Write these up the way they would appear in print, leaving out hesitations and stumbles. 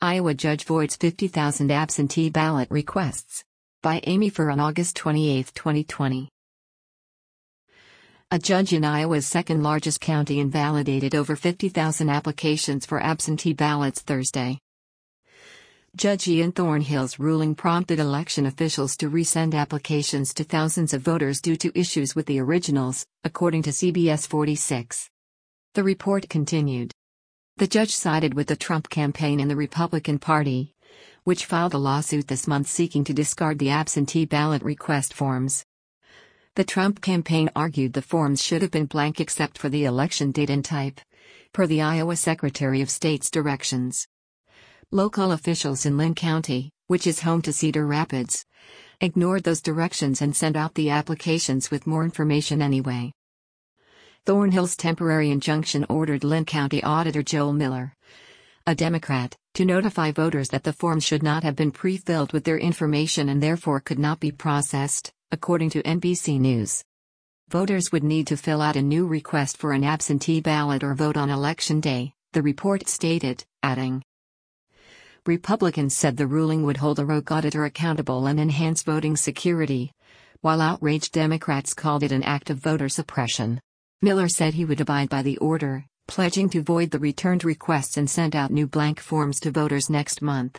Iowa judge voids 50,000 absentee ballot requests. By Amy Furr on August 28, 2020. A judge in Iowa's second-largest county invalidated over 50,000 applications for absentee ballots Thursday. Judge Ian Thornhill's ruling prompted election officials to resend applications to thousands of voters due to issues with the originals, according to CBS 46. The report continued. The judge sided with the Trump campaign and the Republican Party, which filed a lawsuit this month seeking to discard the absentee ballot request forms. The Trump campaign argued the forms should have been blank except for the election date and type, per the Iowa Secretary of State's directions. Local officials in Linn County, which is home to Cedar Rapids, ignored those directions and sent out the applications with more information anyway. Thornhill's temporary injunction ordered Linn County Auditor Joel Miller, a Democrat, to notify voters that the forms should not have been pre-filled with their information and therefore could not be processed, according to NBC News. Voters would need to fill out a new request for an absentee ballot or vote on Election Day, the report stated, adding. Republicans said the ruling would hold a rogue auditor accountable and enhance voting security, while outraged Democrats called it an act of voter suppression. Miller said he would abide by the order, pledging to void the returned requests and send out new blank forms to voters next month.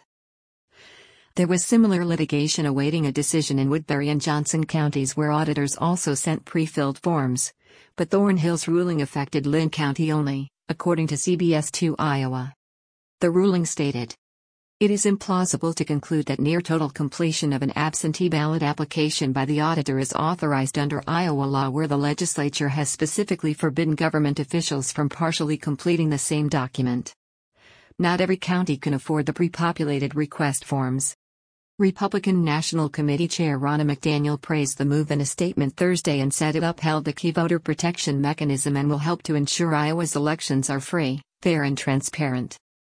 There was similar litigation awaiting a decision in Woodbury and Johnson counties where auditors also sent pre-filled forms, but Thornhill's ruling affected Linn County only, according to CBS 2 Iowa. The ruling stated, "It is implausible to conclude that near total completion of an absentee ballot application by the auditor is authorized under Iowa law where the legislature has specifically forbidden government officials from partially completing the same document. Not every county can afford the pre-populated request forms." Republican National Committee Chair Ronna McDaniel praised the move in a statement Thursday and said it upheld the key voter protection mechanism and will help to ensure Iowa's elections are free, fair and transparent.